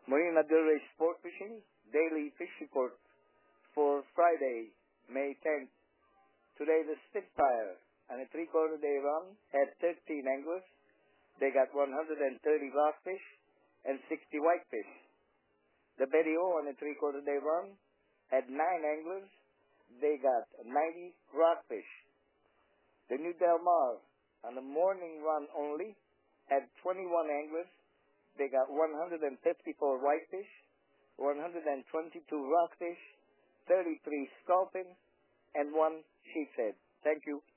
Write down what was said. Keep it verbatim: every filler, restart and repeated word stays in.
Marina Del Rey Sport Fishing Daily Fish Report for Friday, May tenth. Today the Spitfire on a three-quarter day run had thirteen anglers. They got one hundred thirty rockfish and sixty whitefish. The Betty O on a three-quarter day run had nine anglers. They got ninety rockfish. The New Del Mar on the morning run only had twenty-one anglers. They got one hundred fifty-four whitefish, one hundred twenty-two rockfish, thirty-three sculpin, and one sheep's head. Thank you.